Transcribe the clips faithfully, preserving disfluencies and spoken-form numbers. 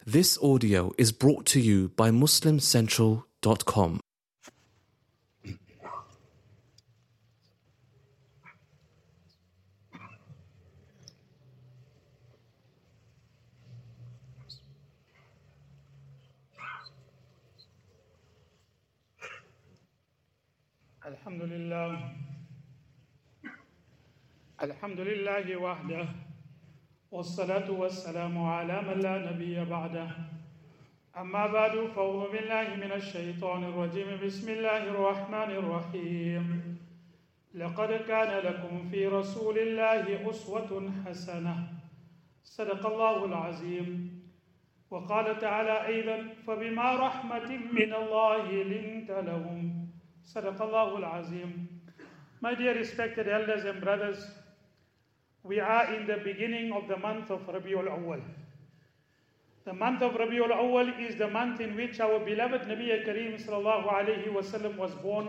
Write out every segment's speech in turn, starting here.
This audio is brought to you by Muslim Central dot com. Alhamdulillah. Alhamdulillah wahdah. والصلاة والسلام على من لا نبي بعده أما بعد فأعوذ بالله من الشيطان الرجيم بسم الله الرحمن الرحيم لقد كان لكم في رسول الله أسوة حسنة صدق الله العظيم وقال تعالى أيضا فبما رحمة من الله لنت لهم صدق الله العظيم. My dear respected elders and brothers, we are in the beginning of the month of Rabiul Awwal. The month of Rabiul Awwal is the month in which our beloved Nabi Kareem sallallahu alayhi wasallam was born,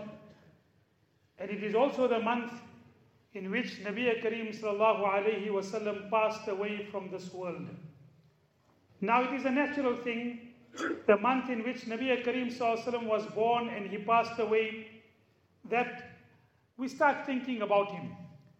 and it is also the month in which Nabi Kareem sallallahu alayhi wasallam passed away from this world. Now it is a natural thing, the month in which Nabi Kareem sallallahu alayhi wasallam was born and he passed away, that we start thinking about him.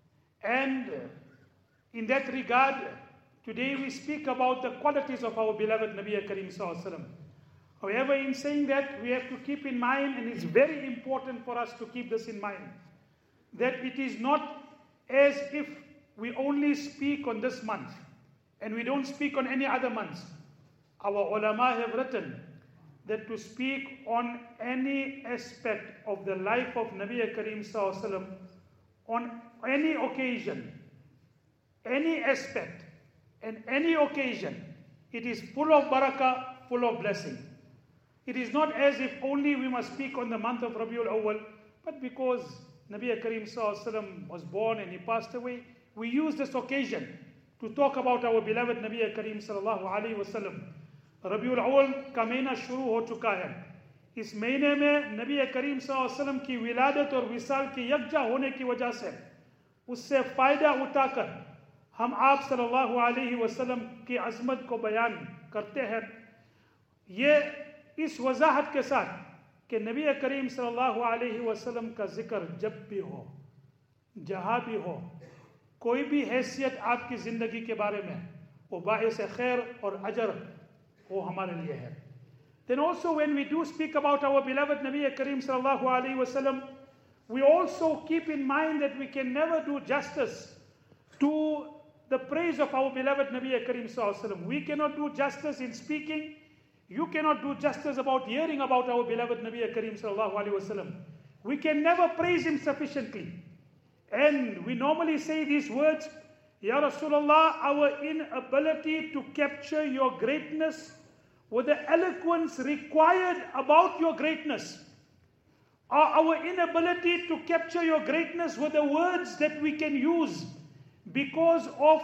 And in that regard, today we speak about the qualities of our beloved Nabi Kareem sallallahu alaihi wasallam. However, in saying that, we have to keep in mind, and it's very important for us to keep this in mind, that it is not as if we only speak on this month and we don't speak on any other months. Our ulama have written that to speak on any aspect of the life of Nabi Kareem sallallahu alaihi wasallam on any occasion, any aspect, and any occasion, it is full of barakah, full of blessing. It is not as if only we must speak on the month of Rabiul Awwal, but because Nabi Kareem sallallahu alaihi wasallam was born and he passed away, we use this occasion to talk about our beloved Nabi Kareem sallallahu alaihi wasallam. Rabiul Awwal का महीना शुरू हो चुका है. इस महीने में नबी करीम सल्लल्लाहु अलैहि वसल्लम की विलादत और विसाल की यकजा होने की वजह से उससे फायदा उठाकर हम आप सल्लल्लाहु अलैहि वसल्लम की अज़मत को बयान करते हैं. ये इस वजाहत के साथ कि नबी करीम सल्लल्लाहु अलैहि वसल्लम का जिक्र जब भी हो, जहाँ भी हो, कोई भी हैसियत आपकी ज़िंदगी के बारे में, वो बाइस खैर और अजर वो हमारे लिए है. Then also when we do speak about our beloved Nabi Kareem sallallahu alaihi wasallam, we also keep in mind that we can never do justice to the praise of our beloved Nabi Kareem sallallahu alaihi wasallam. We cannot do justice in speaking. You cannot do justice about hearing about our beloved Nabi Kareem sallallahu alaihi wasallam. We can never praise him sufficiently. And we normally say these words, Ya Rasulullah, our inability to capture your greatness with the eloquence required about your greatness, or our inability to capture your greatness with the words that we can use because of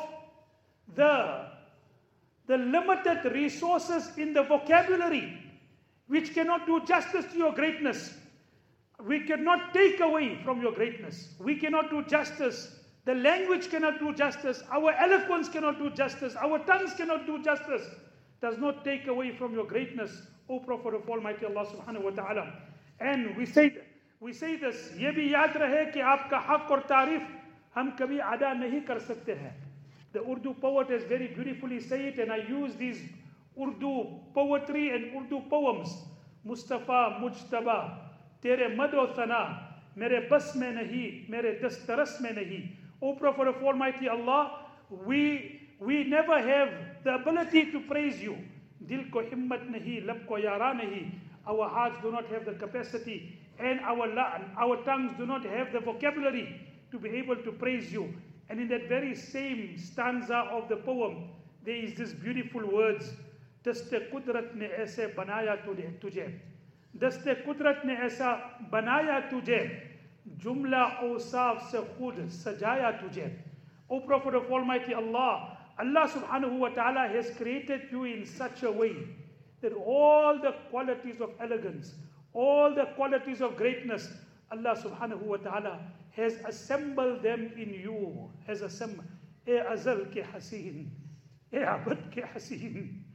the, the limited resources in the vocabulary, which cannot do justice to your greatness. We cannot take away from your greatness. We cannot do justice. The language cannot do justice. Our eloquence cannot do justice. Our tongues cannot do justice. Does not take away from your greatness, O Prophet of Almighty Allah subhanahu wa ta'ala. And we say, we say this, ये भी याद रहे कि आपका हक और तारीफ हम कभी अदा नहीं कर सकते हैं. The Urdu poet has very beautifully said it, and I use these Urdu poetry and Urdu poems. Mustafa Mujtaba, तेरे मद और तना, मेरे बस में नहीं, मेरे दस्तरस में नहीं. O Prophet of Almighty Allah, we we never have the ability to praise you. Dil ko himmat nahi, lab ko yara nahi. Our hearts do not have the capacity, and our our tongues do not have the vocabulary to be able to praise you. And in that very same stanza of the poem, there is this beautiful words, Daste Qudrat ne aise banaya tujhe. Daste Qudrat ne aisa banaya tujhe. Jumla awsaf se khud sajaya tujhe. O Prophet of Almighty Allah, Allah subhanahu wa ta'ala has created you in such a way that all the qualities of elegance, all the qualities of greatness, Allah subhanahu wa ta'ala has assembled them in you, has assembled. E azal ke haseen, e abad ke haseen,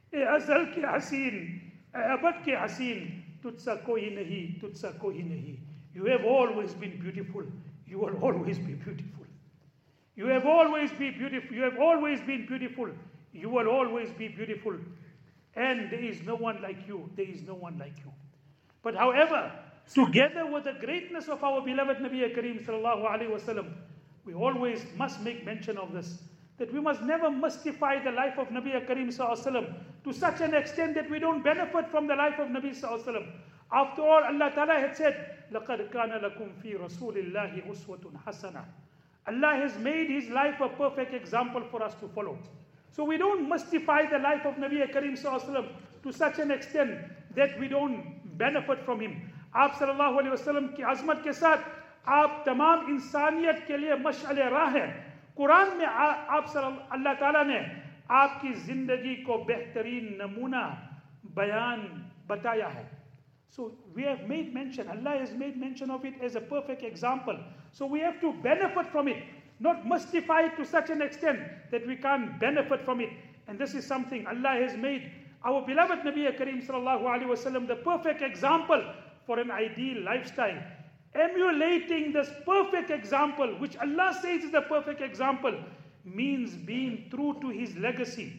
ए अज़ल के हसीन, ए अबद के हसीन, तुझसा कोई नहीं, तुझसा कोई नहीं. You have always been beautiful. You will always be beautiful. You have always been beautiful. You have always been beautiful. You will always be beautiful. And there is no one like you. There is no one like you. But however, together with the greatness of our beloved Nabi Kareem sallallahu alaihi wasallam, we always must make mention of this, that we must never mystify the life of Nabi Kareem sallallahu alaihi wasallam to such an extent that we don't benefit from the life of Nabi sallallahu alaihi wasallam. After all, Allah Ta'ala had said, لَقَدْ كَانَ لَكُمْ فِي رَسُولِ اللَّهِ أُسْوَةٌ حَسَنَةٌ. Allah has made His life a perfect example for us to follow. So we don't mystify the life of Nabi Kareem sallallahu alaihi wasallam to such an extent that we don't benefit from him. आप सल्लल्लाहु अलैहि वसल्लम की अज़मत के साथ आप तमाम इंसानियत के लिए मशअले राह हैं. कुरान में आप अल्लाह ताला ने आपकी जिंदगी को बेहतरीन नमूना बयान बताया है. So we have made mention, Allah has made mention of it as a perfect example. So we have to benefit from it, not mystify it to such an extent that we can't benefit from it. And this is something Allah has made our beloved Nabi Kareem sallallahu alaihi wasallam the perfect example for an ideal lifestyle. Emulating this perfect example, which Allah says is the perfect example, means being true to His legacy,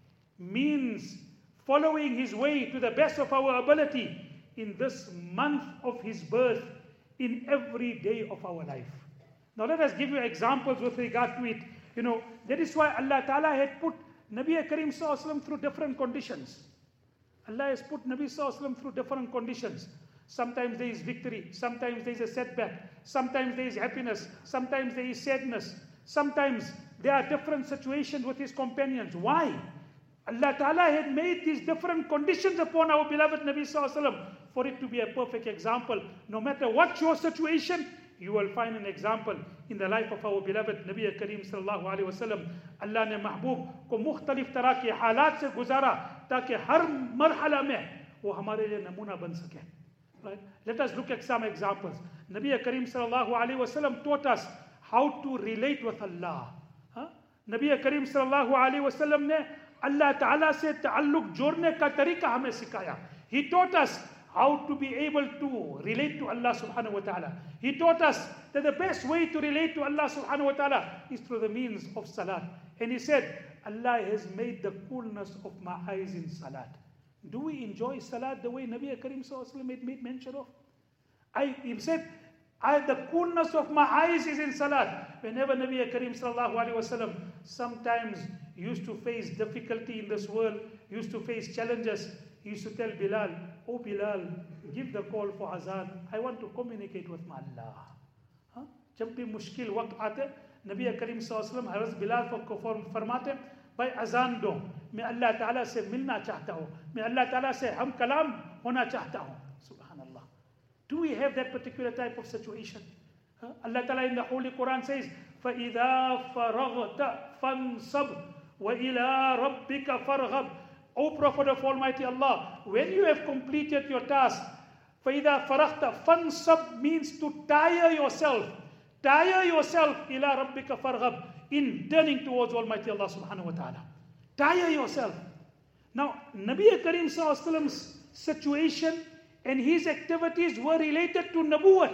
means following His way to the best of our ability in this month of His birth, in every day of our life. Now let us give you examples with regard to it. You know, that is why Allah Ta'ala had put Nabi Kareem sallallahu alaihi wasallam through different conditions. Allah has put Nabi sallallahu alaihi wasallam through different conditions. Sometimes there is victory, sometimes there is a setback, sometimes there is happiness, sometimes there is sadness, sometimes there are different situations with his companions. Why? Allah Ta'ala had made these different conditions upon our beloved Nabi sallallahu alaihi wasallam for it to be a perfect example. No matter what your situation, you will find an example in the life of our beloved Nabi Kareem sallallahu alaihi wasallam. Allah ने महबूब को मुख्तलिफ तरह के हालात से गुजारा ताकि हर मरहला में वो हमारे लिए नमूना बन सके. Right? Let us look at some examples. Nabi Kareem sallallahu alaihi wasallam taught us how to relate with Allah. Huh? Nabi Kareem sallallahu alaihi wasallam ने Allah Ta'ala से ताल्लुक जोड़ने का तरीका हमें सिखाया. He taught us how to be able to relate to Allah subhanahu wa ta'ala. He taught us that the best way to relate to Allah subhanahu wa ta'ala is through the means of salat. And he said, Allah has made the coolness of my eyes in salat. Do we enjoy salat the way Nabi Kareem sallallahu alaihi wasallam made, made mention of? I, he said, I, the coolness of my eyes is in salat. Whenever Nabi Kareem sallallahu alaihi wasallam sometimes used to face difficulty in this world, used to face challenges, he used to tell Bilal, oh Bilal, give the call for azan. I want to communicate with my Allah. Huh? जब भी मुश्किल वक्त आते, नबी करीम सल्लल्लाहु अलैहि वसल्लम हज़रत बिलाल को फरमाते, भाई अजान दो, मैं अल्लाह ताला से मिलना चाहता हूँ, मैं अल्लाह ताला से हम कलाम होना चाहता हूँ. Subhanallah. Do we have that particular type of situation? Huh? Allah Ta'ala in the Holy Quran says, فَإِذَا فَرَغْتَ فَانْصَبْ وَإِلَىٰ رَبِّكَ فَارْغَبْ. O Prophet of Almighty Allah, when you have completed your task, فَإِذَا فَرَغْتَ فَانْصَبْ means to tire yourself. Tire yourself إِلَىٰ رَبِّكَ فَارْغَبْ in turning towards Almighty Allah subhanahu wa ta'ala. Tire yourself. Now, Nabi Kareem sallallahu alaihi wasallam's situation and his activities were related to Nabuwat.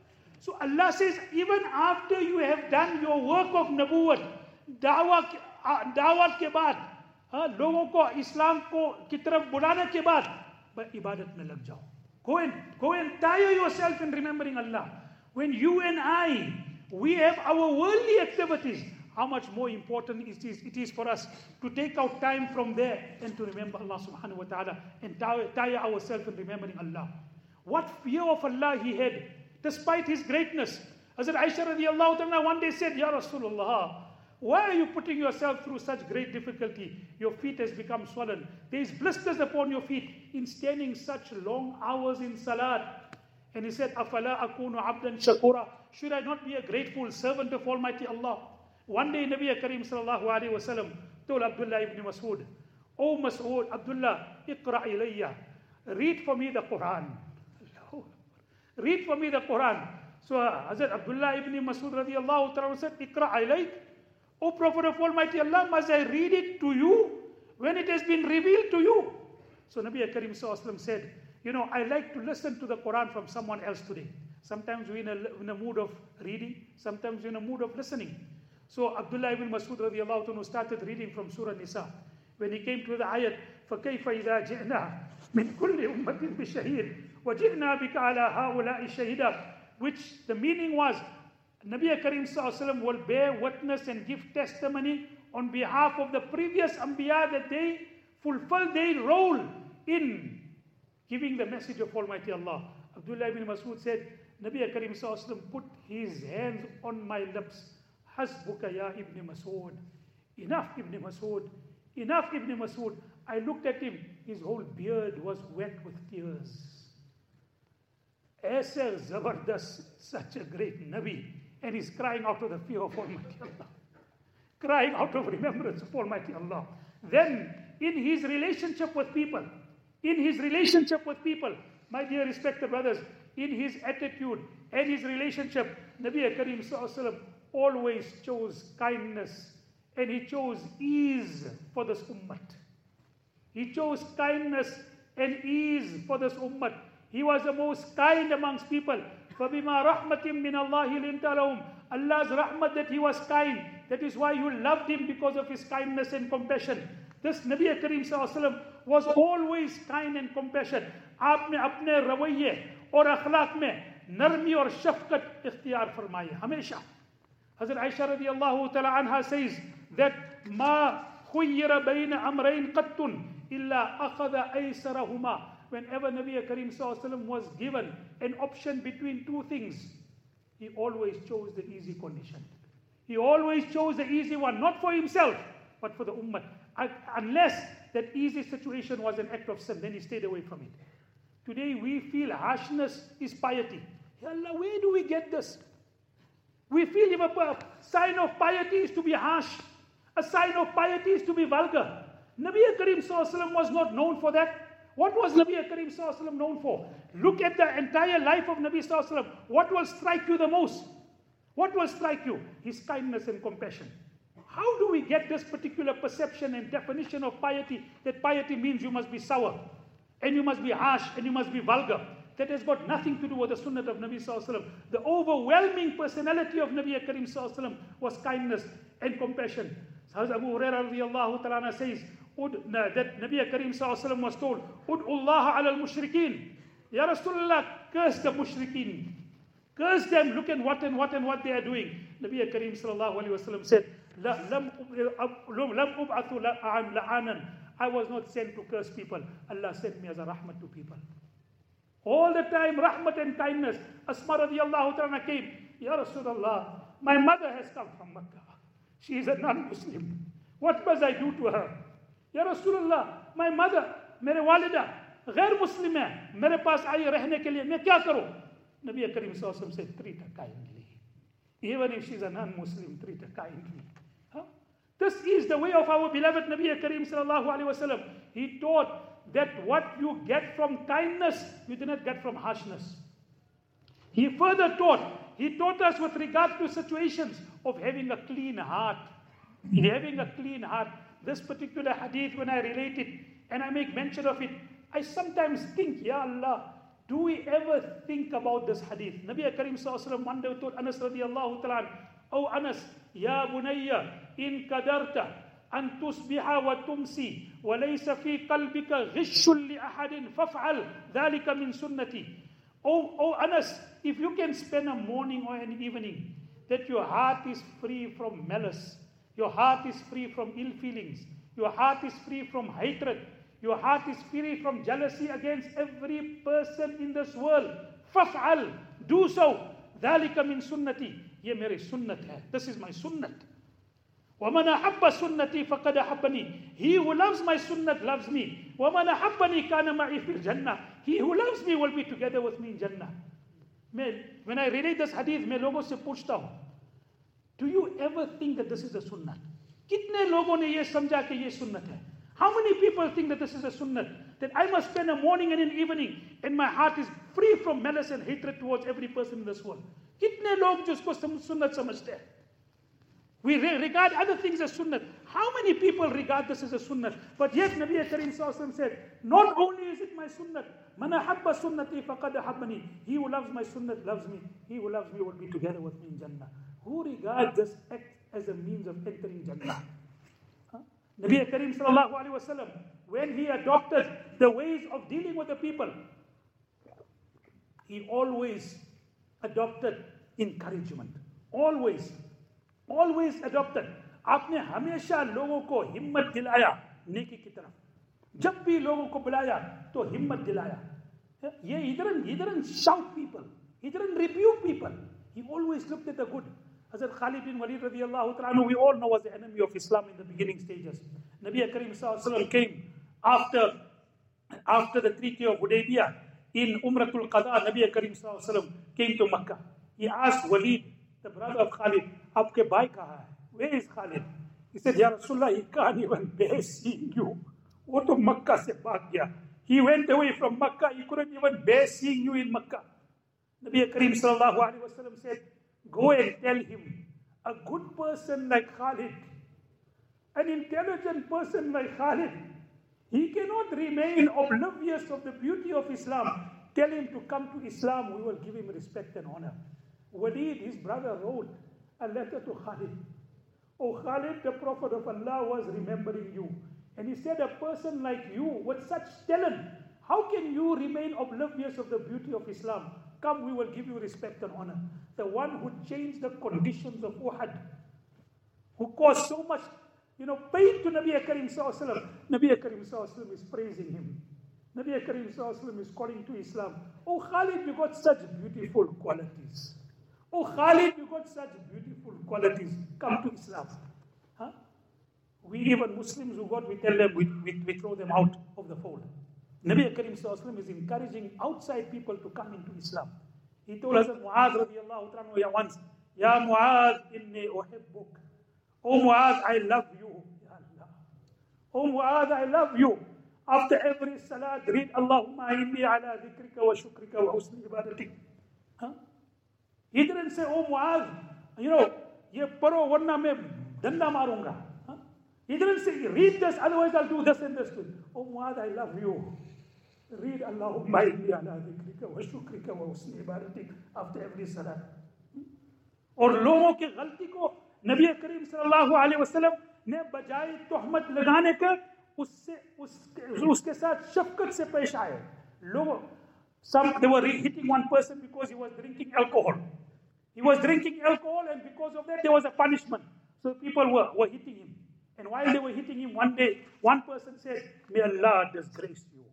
So Allah says, even after you have done your work of Nabuwat, dawah dawat के बाद, हाँ, लोगों को इस्लाम को की तरफ बुलाने के बाद बस इबादत में लग जाओ. Go and go and tire yourself in remembering Allah. When you and I, we have our worldly activities, how much more important it is, it is for us to take out time from there and to remember Allah subhanahu wa ta'ala and tire, tire ourselves in remembering Allah. What fear of Allah he had, despite his greatness. Hazrat Aisha radiallahu ta'ala one day said, Ya Rasulullah, why are you putting yourself through such great difficulty? Your feet has become swollen. There is blisters upon your feet in standing such long hours in salat. And he said, Afala akunu abdan shakura. Should I not be a grateful servant of Almighty Allah? One day Nabi Kareem sallallahu alayhi wa sallam told Abdullah ibn Mas'ud, O Mas'ud, Abdullah, iqra ilayya. Read for me the Quran. Read for me the Quran. So Hazrat Abdullah ibn Mas'ud radiallahu ta'ala said, Iqra ilayk. O Prophet of Almighty Allah, must I read it to you? when it has been revealed to you. So Nabi Karim Sallallahu Alaihi Wasallam said, you know, I like to listen to the Quran from someone else today. Sometimes we're in a, in a mood of reading, sometimes we're in a mood of listening. So Abdullah ibn Mas'ud radiallahu anhu started reading from Surah Nisa. When he came to the ayat, فَكَيْفَ إِذَا جِئْنَا مِنْ كُلِّ أُمَّةٍ بِشَهِيدٍ وَجِئْنَا بِكَ عَلَى هَؤُلَاءِ شَهِيدًا, which the meaning was, Nabi Karim Sallallahu Alaihi Wasallam will bear witness and give testimony on behalf of the previous Anbiya that they fulfill their role in giving the message of Almighty Allah. Abdullah ibn Mas'ud said, Nabi Karim Sallallahu Alaihi Wasallam put his hands on my lips. Hasbuka ya Ibn Mas'ud. Enough Ibn Mas'ud. Enough Ibn Mas'ud. I looked at him. His whole beard was wet with tears. Aisa Zabardast, such a great Nabi. And he's crying out of the fear of Almighty Allah. Crying out of remembrance of Almighty Allah. Then, in his relationship with people, in his relationship with people, my dear respected brothers, in his attitude and his relationship, Nabi Karim Sallallahu Alaihi Wasallam always chose kindness, and he chose ease for this ummah. He chose kindness and ease for this ummah. He was the most kind amongst people. فَبِمَا رَحْمَةٍ مِّنَ اللَّهِ لِنْتَ لَهُمْ, Allah's rahmat that he was kind. That is why you loved him, because of his kindness and compassion. This Nabi Karim Sallallahu Alaihi Wasallam was always kind and compassion. आपने अपने रवैये और अखलाक में नरमी और शफकत इख्तियार फरमाई हमेशा. Hazrat Aisha radiallahu ta'ala anha says that ما خُيِّرَ بَيْنَ أَمْرَيْنِ قَطٌّ إِلَّا أَخَذَ أَيْسَرَهُمَا. Whenever Nabi Karim Sallallahu Alaihi Wasallam was given an option between two things, he always chose the easy condition. He always chose the easy one, not for himself, but for the ummah. Unless that easy situation was an act of sin, then he stayed away from it. Today we feel harshness is piety. Ya Allah, where do we get this? We feel if a sign of piety is to be harsh, a sign of piety is to be vulgar. Nabi Karim Sallallahu Alaihi Wasallam was not known for that. What was Nabi Karim Sallallahu Alaihi Wasallam known for? Look at the entire life of Nabi Sallallahu Alaihi Wasallam. What will strike you the most? What will strike you? His kindness and compassion. How do we get this particular perception and definition of piety, that piety means you must be sour, and you must be harsh, and you must be vulgar? That has got nothing to do with the sunnah of Nabi Sallallahu Alaihi Wasallam. The overwhelming personality of Nabi Karim Sallallahu Alaihi Wasallam was kindness and compassion. Hazrat Abu Hurairah radiallahu ta'ala says that Nabi Karim Sallallahu Alaihi Wasallam was told, Ud'u Allah ala al-mushrikeen. Ya Rasulullah, curse the mushrikeen. Curse them, look at what and what and what they are doing. Nabi Karim Sallallahu Alaihi Wasallam said, Lam ub'athu la'anan. I was not sent to curse people. Allah sent me as a rahmat to people. All the time, rahmat and kindness. Asma radiallahu ta'ala came, Ya Rasulullah, my mother has come from Makkah. She is a non-Muslim. What must I do to her? Ya Rasulullah, my mother, mere walida, ghair Muslim hai. Mere paas aayi rehne ke liye, main kya karu? Nabi Karim Sallallahu Alaihi Wasallam said, treat her kindly. Even if she's a non-Muslim, treat her kindly. Huh? This is the way of our beloved Nabi Karim Sallallahu Alaihi Wasallam. He taught that what you get from kindness, you do not get from harshness. He further taught, he taught us with regard to situations of having a clean heart. In having a clean heart, this particular hadith, when I relate it and I make mention of it, I sometimes think, Ya Allah, do we ever think about this hadith? Nabi Karim Sallallahu Alaihi Wasallam one day told Anas radiallahu ta'ala, Oh Anas, Ya bunayya, in kadarta, أن تصبح وتمسي وليس في قلبك غش لأحد فافعل ذلك من سنتي. Oh, oh Anas, if you can spend a morning or an evening that your heart is free from malice, your heart is free from ill feelings, your heart is free from hatred, your heart is free from jealousy against every person in this world, فافعل, do so. ذلك من سنتي, ye mere sunnat hai. This is my sunnat. وَمَنْ أَحَبَّ سُنَّتِي فَقَدْ أَحَبَّنِي. He who loves my sunnat loves me. وَمَنْ أَحَبَّنِي كَانَ مَعِي فِي الْجَنَّةِ. He who loves me will be together with me in Jannah. When I relate this hadith, मैं लोगों से पूछता हूँ, do you ever think that this is a sunnat? कितने लोगों ने ये समझा कि ये सुन्नत है? How many people think that this is a sunnat? That I must spend a morning and an evening and my heart is free from malice and hatred towards every person in this world. कितने लोग जिसको सुन्नत समझते हैं? We regard other things as sunnat. How many people regard this as a sunnah? But yet Nabi Karim Sallallahu Alaihi Wasallam said, not only is it my sunnah, man ahabba sunnati faqad ahabbani. He who loves my sunnah loves me. He who loves me will be together with me in Jannah. Who regards this act as a means of entering Jannah? Huh? Nabi Karim Sallallahu Alaihi Wasallam, when he adopted the ways of dealing with the people, he always adopted encouragement. Always. Always adopted. आपने हमेशा लोगों को हिम्मत दिलाया नेकी की तरफ. जब भी लोगों को बुलाया तो हिम्मत दिलाया. ये he didn't, he didn't shout people. He didn't rebuke people. He always looked at the good. Hazrat Khalid bin Walid radiyallahu ta'ala, we all know was the enemy of Islam in the beginning stages. Nabi Karim Sallallahu Alaihi Wasallam came after, after the Treaty of Hudaybiyah. In Umratul Qada, Nabi Karim Sallallahu Alaihi Wasallam came to Makkah. He asked Walid, the brother of Khalid, "Aapke bhai kaha hai? Where is Khalid?" He said, "Ya Rasulullah, he can't even bear seeing you. Wo to Makkah se bhag gaya. He went away from Makkah. He couldn't even bear seeing you in Makkah." Nabi Karim Sallallahu Alaihi Wasallam said, "Go and tell him, a good person like Khalid, an intelligent person like Khalid, he cannot remain oblivious of the beauty of Islam. Tell him to come to Islam. We will give him respect and honor." Walid, his brother, wrote a letter to Khalid. "Oh Khalid, the Prophet of Allah was remembering you. And he said, a person like you with such talent, how can you remain oblivious of the beauty of Islam? Come, we will give you respect and honor." The one who changed the conditions of Uhud, who caused so much, you know, pain to Nabi Karim Sallallahu Alaihi Wasallam. Nabi Karim Sallallahu Alaihi Wasallam is praising him. Nabi Karim Sallallahu Alaihi Wasallam is calling to Islam. "Oh Khalid, you got such beautiful qualities. Oh Khalid, you got such beautiful qualities. Come to Islam." Huh? We even Muslims who got, we tell them, we, we, we throw them out of the fold. Nabi Karim Sallallahu Alaihi Wasallam is encouraging outside people to come into Islam. He told us, Mu'adh radiyallahu ta'ala once, "Ya Mu'adh, inni uhibbuk." "Oh Mu'adh, I love you." Ya Allah. "Oh Mu'adh, I love you." After every salat, read, "Allahumma inni ala dhikrika wa shukrika wa husni ibadatik." Huh? He didn't say, "Oh Mu'adh, you know, ye paro warna mein danda marunga." Huh? He didn't say, "Read this, otherwise I'll do this and this too." "Oh Mu'adh, I love you. Read Allahumma inni ala dhikrika wa shukrika wa husni ibadatik" after every salat. और लोगों की गलती को नबी करीम सल्लल्लाहु अलैहि वसल्लम ने बजाय तोहमत लगाने का उससे उसके उसके साथ शफकत से पेश आए. लोग, some they were hitting one person because he was drinking alcohol. He was drinking alcohol, and because of that there was a punishment. So people were, were hitting him. And while they were hitting him, one day one person said, "May Allah disgrace you.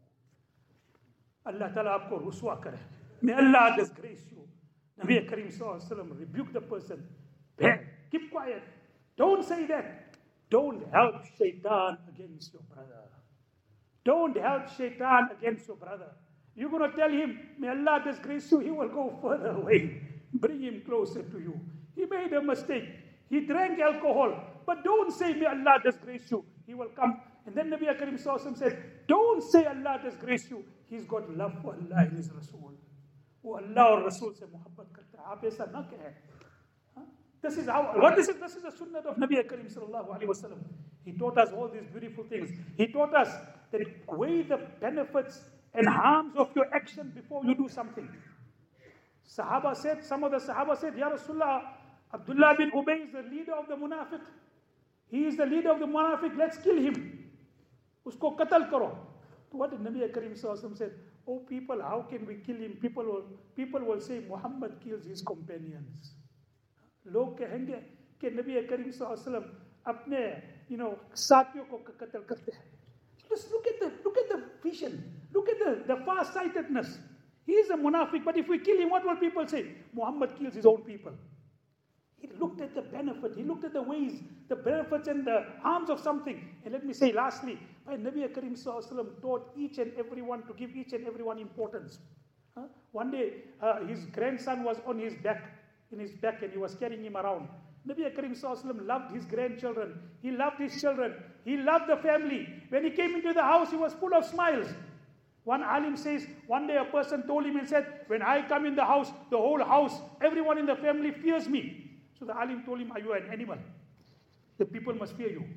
Allah Ta'ala aapko ruswa kare. May Allah disgrace you." Nabi Karim Sallallahu Alaihi Wasallam rebuked the person. "Hey, keep quiet. Don't say that. Don't help shaitan against your brother. Don't help shaitan against your brother. You're going to tell him, may Allah disgrace you, he will go further away. Bring him closer to you. He made a mistake. He drank alcohol. But don't say, may Allah disgrace you. He will come." And then Nabi Karim Sallallahu Alaihi Wasallam said, "Don't say Allah disgrace you. He's got love for Allah and His Rasul. वो अल्लाह और रसूल से मोहब्बत करता है. आप ऐसा न कहें." This is how, what is it? This is the sunnah of Nabi Karim Sallallahu Alaihi Wasallam. He taught us all these beautiful things. He taught us that weigh the benefits and harms of your action before you do something. Sahaba said, some of the Sahaba said, "Ya Rasulullah, Abdullah bin Ubay is the leader of the munafiq. He is the leader of the munafiq. Let's kill him. Usko qatl karo." So what did Nabi Karim Sallallahu Alaihi Wasallam said? "Oh people, how can we kill him? People will, people will say Muhammad kills his companions." लोग कहेंगे कि नबी करीम सल्लल्लाहु अलैहि वसल्लम अपने you know साथियों को कत्ल करते हैं. Just look at the look at the vision, look at the, the far-sightedness. He is a munafiq, but if we kill him, what will people say? Muhammad kills his own people. He looked at the benefit, he looked at the ways, the benefits and the harms of something. And let me say lastly, by Nabi Karim Sallallahu Alaihi Wasallam taught each and everyone to give each and everyone importance. Huh? One day, uh, his grandson was on his back, in his back, and he was carrying him around. Nabi Karim Sallallahu Alaihi Wasallam loved his grandchildren. He loved his children. He loved the family. When he came into the house, he was full of smiles. One alim says, one day a person told him and said, "When I come in the house, the whole house, everyone in the family fears me." So the alim told him, "Are you an animal? The people must fear you.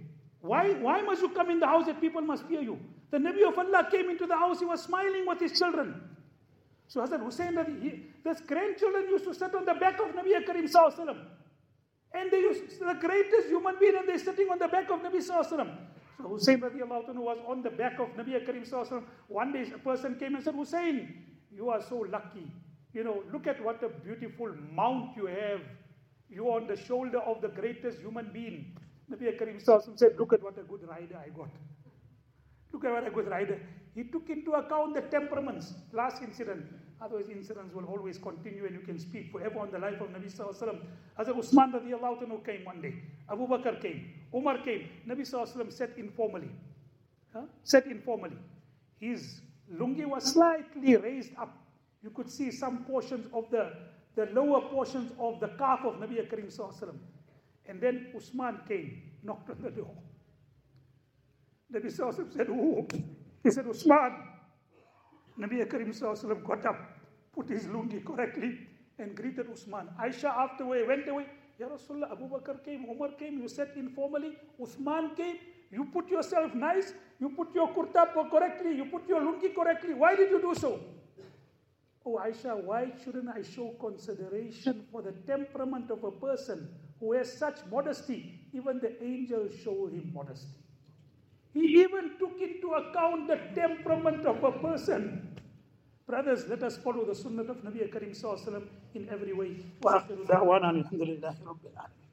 Why, why must you come in the house that people must fear you? The Nabi of Allah came into the house, he was smiling with his children. So Hazrat Hussain, his grandchildren used to sit on the back of Nabi Karim Sallallahu Alaihi Wasallam. And they used, the greatest human being, and they're sitting on the back of Nabi Sallallahu Alaihi Wasallam. So Hussain radiallahu anhu was on the back of Nabi Karim Sallallahu Alaihi Wasallam. One day a person came and said, Hussain, you are so lucky. You know, look at what a beautiful mount you have. You are on the shoulder of the greatest human being. Nabi Karim Sallallahu Alaihi Wasallam said, look at what a good rider I got. Look at what a good rider. He took into account the temperaments. Last incident. Otherwise, incidents will always continue and you can speak forever on the life of Nabi Sallallahu Alaihi Wasallam. Hazrat Usman radiallahu anhu came one day. Abu Bakr came. Umar came. Nabi Sallallahu Alaihi Wasallam sat informally. Huh? Sat informally. His lungi was slightly raised up. You could see some portions of the, the lower portions of the calf of Nabi Karim Sallallahu Alaihi Wasallam. And then Usman came, knocked on the door. Nabi Sallallahu Alaihi Wasallam said, oh. He said, Usman. Nabi Karim Sallallahu Alaihi Wasallam got up, put his lungi correctly, and greeted Usman. Aisha afterward went away. Ya Rasulullah, Abu Bakr came, Umar came, you sat informally. Usman came, you put yourself nice, you put your kurta correctly, you put your lungi correctly. Why did you do so? Oh Aisha, why shouldn't I show consideration for the temperament of a person who has such modesty? Even the angels show him modesty. He even took into account the temperament of a person. Brothers, let us follow the sunnah of Nabi Karim Sallallahu Alaihi Wasallam in every way. Wa akhiru da'wana alhamdulillahi rabbil alamin.